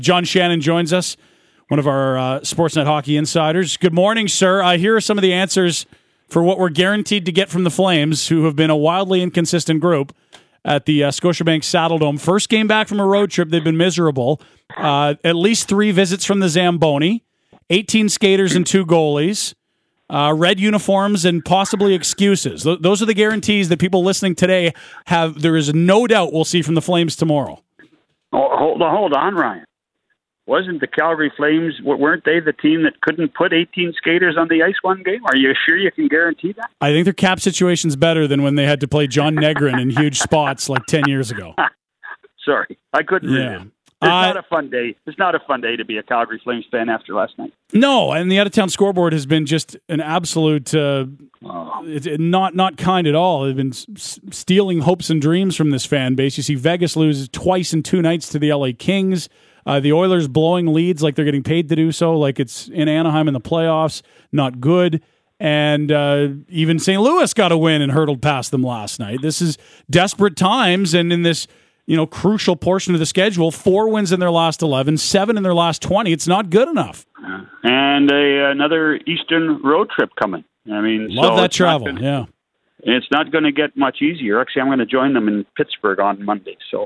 John Shannon joins us, one of our Sportsnet hockey insiders. Good morning, sir. Here are some of the answers for what we're guaranteed to get from the Flames, who have been a wildly inconsistent group at the Scotiabank Saddledome. First game back from a road trip, they've been miserable. At least 3 visits from the Zamboni, 18 skaters and 2 goalies, red uniforms and possibly excuses. Those are the guarantees that people listening today have. There is no doubt we'll see from the Flames tomorrow. Oh, hold on, Ryan. Wasn't the Calgary Flames, weren't they the team that couldn't put 18 skaters on the ice one game? Are you sure you can guarantee that? I think their cap situation's better than when they had to play John Negrin in huge spots like 10 years ago. Sorry, I couldn't read it. It's not a fun day. It's not a fun day to be a Calgary Flames fan after last night. No, and the out-of-town scoreboard has been just an absolute not kind at all. They've been stealing hopes and dreams from this fan base. You see Vegas lose twice in 2 nights to the LA Kings. The Oilers blowing leads like they're getting paid to do so, like it's in Anaheim in the playoffs. Not good. And even St. Louis got a win and hurtled past them last night. This is desperate times, and in this crucial portion of the schedule, 4 wins in their last 11, 7 in their last 20. It's not good enough. And another Eastern road trip coming. I mean, love that travel. It's not going to get much easier. Actually, I'm going to join them in Pittsburgh on Monday. So,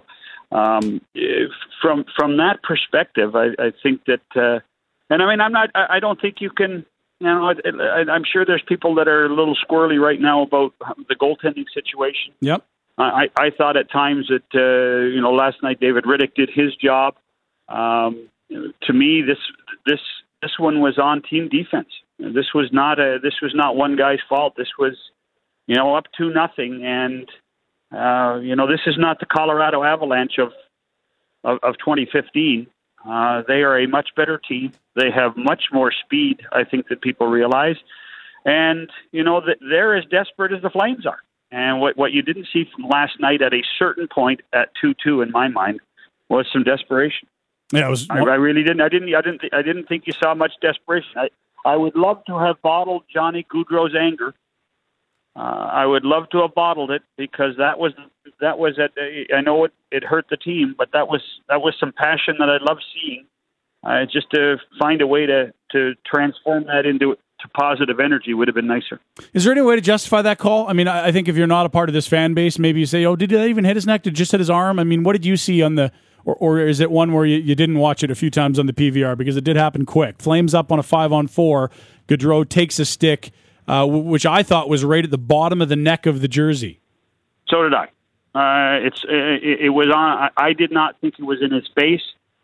from that perspective, I think that, and I mean, I don't think you can. I'm sure there's people that are a little squirrely right now about the goaltending situation. Yep. I thought at times that last night David Riddick did his job. To me, this one was on team defense. This was not one guy's fault. This was up 2-0, and this is not the Colorado Avalanche of 2015. They are a much better team. They have much more speed, I think, that people realize, and that they're as desperate as the Flames are. And what you didn't see from last night at a certain point at 2-2 in my mind was some desperation. Yeah, it was. I really didn't. I didn't think you saw much desperation. I would love to have bottled Johnny Gaudreau's anger. I would love to have bottled it because that was at. I know it hurt the team, but that was some passion that I love seeing. Just to find a way to transform that into positive energy would have been nicer. Is there any way to justify that call? I mean, I think if you're not a part of this fan base, maybe you say, "Oh, did that even hit his neck? Did it just hit his arm?" I mean, what did you see on the? Or is it one where you didn't watch it a few times on the PVR because it did happen quick? Flames up on a 5-on-4. Gaudreau takes a stick, which I thought was right at the bottom of the neck of the jersey. So did I. It was on. I did not think it was in his face.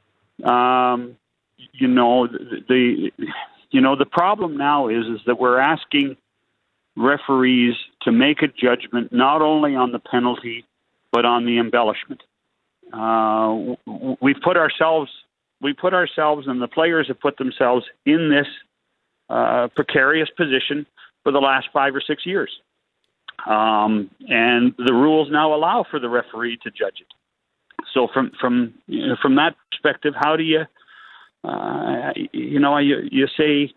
The problem now is that we're asking referees to make a judgment not only on the penalty but on the embellishment. We put ourselves, and the players have put themselves in this precarious position for the last 5 or 6 years, and the rules now allow for the referee to judge it. So from that perspective, how do you? You say,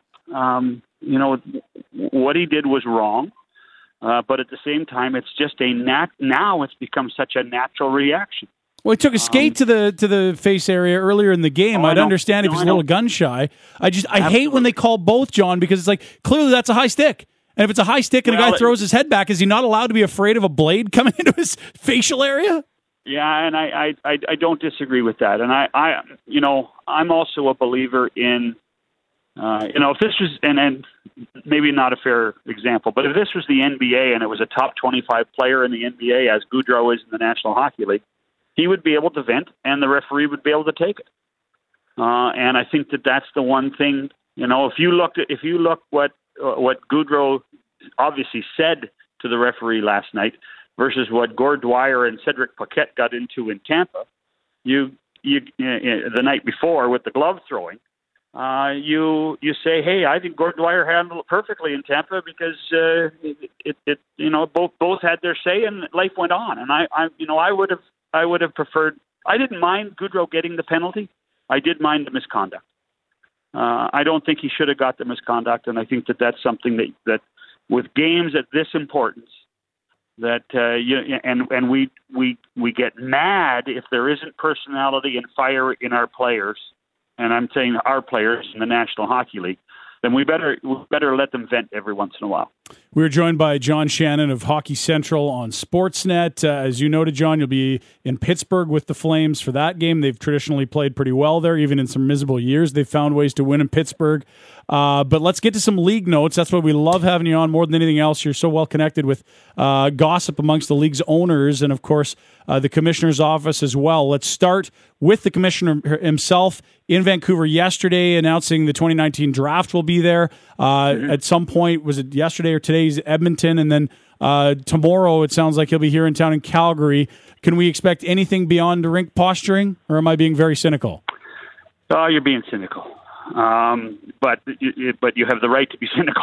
what he did was wrong, but at the same time, it's just now it's become such a natural reaction. Well, he took a skate to the face area earlier in the game. I'd understand if he's a little gun shy. I hate when they call both, John, because it's like clearly that's a high stick. And if it's a high stick and a guy throws his head back, is he not allowed to be afraid of a blade coming into his facial area? Yeah, and I don't disagree with that. And I'm also a believer in, if this was, and maybe not a fair example, but if this was the NBA and it was a top 25 player in the NBA, as Gaudreau is in the National Hockey League, he would be able to vent and the referee would be able to take it. And I think that's the one thing, if you look what Gaudreau obviously said to the referee last night, versus what Gord Dwyer and Cedric Paquette got into in Tampa, you the night before with the glove throwing, you say, hey, I think Gord Dwyer handled it perfectly in Tampa because both had their say and life went on. And I would have preferred. I didn't mind Gaudreau getting the penalty. I did mind the misconduct. I don't think he should have got the misconduct, and I think that's something that with games at this importance, that we get mad if there isn't personality and fire in our players and I'm saying our players in the National Hockey League, then we better let them vent every once in a while. We're joined by John Shannon of Hockey Central on Sportsnet. As you noted, John, you'll be in Pittsburgh with the Flames for that game. They've traditionally played pretty well there, even in some miserable years. They've found ways to win in Pittsburgh. But let's get to some league notes. That's why we love having you on more than anything else. You're so well connected with gossip amongst the league's owners and, of course, the commissioner's office as well. Let's start with the commissioner himself in Vancouver yesterday, announcing the 2019 draft will be there. At some point, was it yesterday or today's Edmonton? And then tomorrow, it sounds like he'll be here in town in Calgary. Can we expect anything beyond rink posturing, or am I being very cynical? Oh, you're being cynical. But you have the right to be cynical.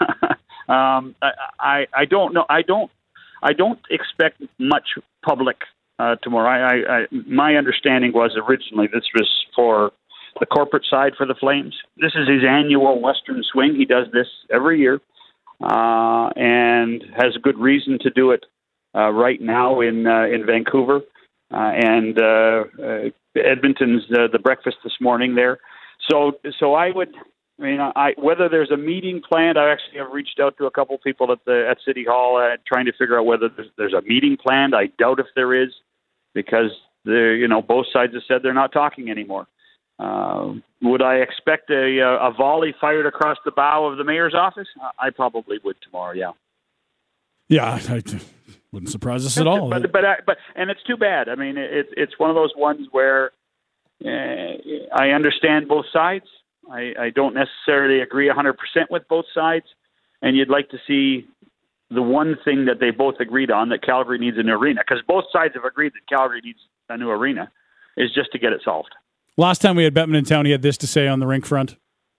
I don't know. I don't expect much public tomorrow. My understanding was originally this was for the corporate side for the Flames. This is his annual Western Swing. He does this every year, and has a good reason to do it right now in Vancouver. And Edmonton's the breakfast this morning there. So I would, whether there's a meeting planned, I actually have reached out to a couple of people at City Hall trying to figure out whether there's a meeting planned. I doubt if there is, because both sides have said they're not talking anymore. Would I expect a volley fired across the bow of the mayor's office? I probably would tomorrow. Yeah. Yeah, I wouldn't surprise us at all. But and it's too bad. I mean, it's one of those ones where I understand both sides. I don't necessarily agree 100% with both sides, and you'd like to see the one thing that they both agreed on, that Calgary needs a new arena, because both sides have agreed that Calgary needs a new arena, is just to get it solved. Last time we had Bettman in town, he had this to say on the rink front.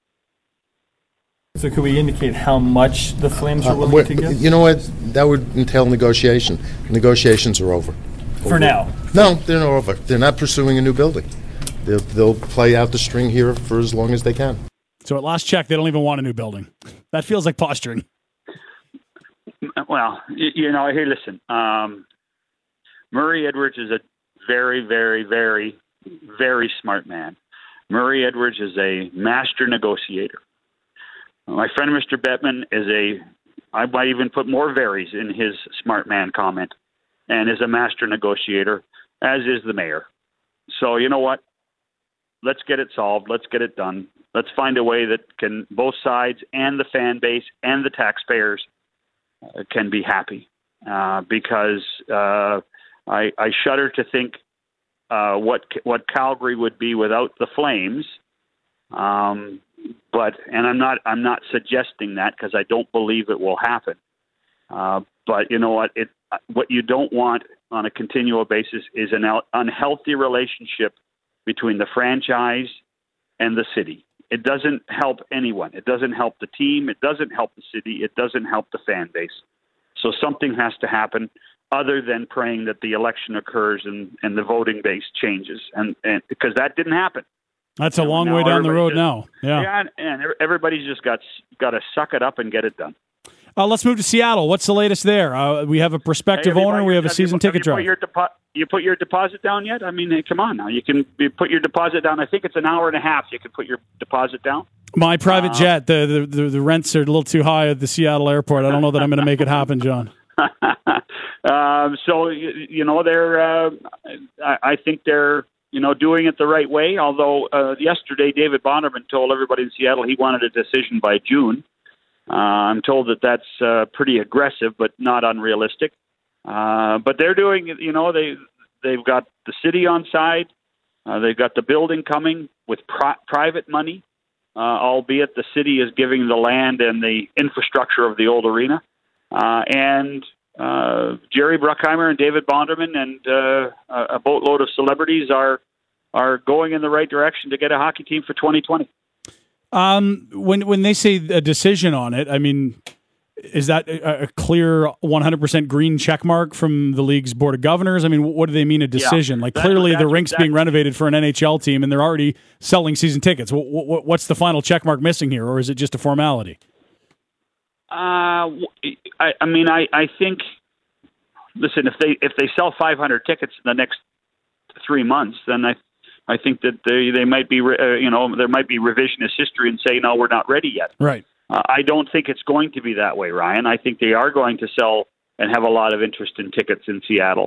So could we indicate how much the Flames are willing to give? You know what? That would entail negotiation. Negotiations are over. For now? No, they're not over. They're not pursuing a new building. They'll play out the string here for as long as they can. So at last check, they don't even want a new building. That feels like posturing. Well, hey, listen. Murray Edwards is a very, very, very, very smart man. Murray Edwards is a master negotiator. My friend Mr. Bettman I might even put more varies in his smart man comment, and is a master negotiator, as is the mayor. So you know what? Let's get it solved. Let's get it done. Let's find a way that can both sides and the fan base and the taxpayers can be happy. Because I shudder to think what Calgary would be without the Flames. But I'm not suggesting that, because I don't believe it will happen. But you know what? What you don't want on a continual basis is an unhealthy relationship between the franchise and the city. It doesn't help anyone. It doesn't help the team. It doesn't help the city. It doesn't help the fan base. So something has to happen, other than praying that the election occurs and the voting base changes, and because that didn't happen. That's a long way down the road now. Yeah, and everybody's just got to suck it up and get it done. Let's move to Seattle. What's the latest there? We have a prospective owner. We have a season ticket drive. You put your deposit down yet? I mean, come on now. You put your deposit down. I think it's an hour and a half. You can put your deposit down. My private jet. The rents are a little too high at the Seattle airport. I don't know that I'm going to make it happen, John. So they're. I think they're doing it the right way. Although yesterday David Bonderman told everybody in Seattle he wanted a decision by June. I'm told that's pretty aggressive, but not unrealistic. But they're doing, they've got the city on side. They've got the building coming with private money, albeit the city is giving the land and the infrastructure of the old arena. And Jerry Bruckheimer and David Bonderman and a boatload of celebrities are going in the right direction to get a hockey team for 2020. When they say a decision on it, I mean, is that a clear 100% green check mark from the league's board of governors? I mean, what do they mean a decision? Yeah, clearly the rink's being renovated for an NHL team, and they're already selling season tickets. What's the final check mark missing here, or is it just a formality? I think. Listen, if they sell 500 tickets in the next 3 months, then I think that they might be, there might be revisionist history and say, no, we're not ready yet. Right. I don't think it's going to be that way, Ryan. I think they are going to sell and have a lot of interest in tickets in Seattle.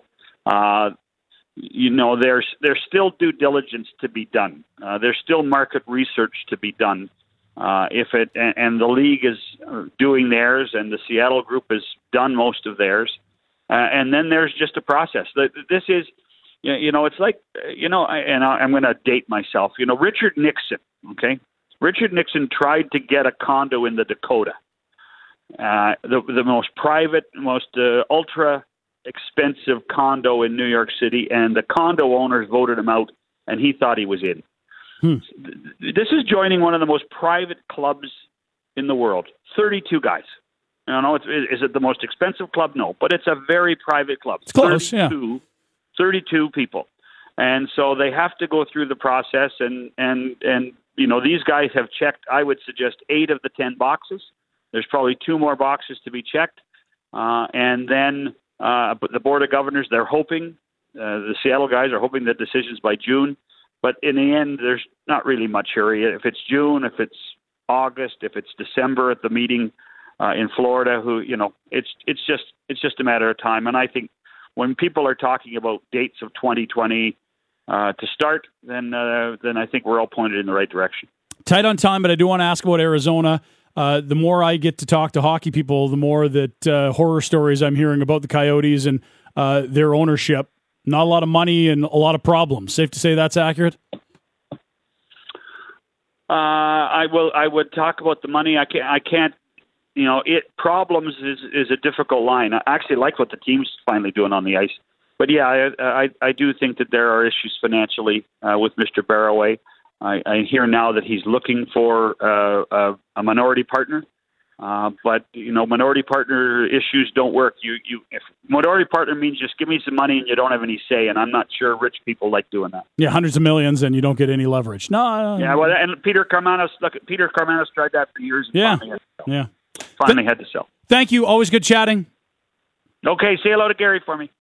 There's still due diligence to be done. There's still market research to be done. And the league is doing theirs, and the Seattle group has done most of theirs. And then there's just a process. This is, it's like, and I'm going to date myself. Richard Nixon, okay? Richard Nixon tried to get a condo in the Dakota, the most private, most ultra expensive condo in New York City, and the condo owners voted him out, and he thought he was in. This is joining one of the most private clubs in the world. 32 guys. Is it the most expensive club? No, but it's a very private club. It's close, 32 people. And so they have to go through the process, and these guys have checked, I would suggest, 8 of the 10 boxes. There's probably 2 more boxes to be checked. And then but the Board of Governors, they're hoping, the Seattle guys are hoping that decisions by June. But in the end, there's not really much hurry. If it's June, if it's August, if it's December at the meeting in Florida, it's just a matter of time. And I think when people are talking about dates of 2020 to start, then I think we're all pointed in the right direction. Tight on time, but I do want to ask about Arizona. The more I get to talk to hockey people, the more that horror stories I'm hearing about the Coyotes and their ownership. Not a lot of money and a lot of problems. Safe to say that's accurate? I would talk about the money. I can't. Problems is a difficult line. I actually like what the team's finally doing on the ice. But yeah, I do think that there are issues financially with Mr. Barroway. I hear now that he's looking for a minority partner. But minority partner issues don't work. If minority partner means just give me some money and you don't have any say, and I'm not sure rich people like doing that. Yeah, hundreds of millions and you don't get any leverage. No. Yeah, well, and Peter Carmanos tried that for years. And finally had to sell. Thank you. Always good chatting. Okay, say hello to Gary for me.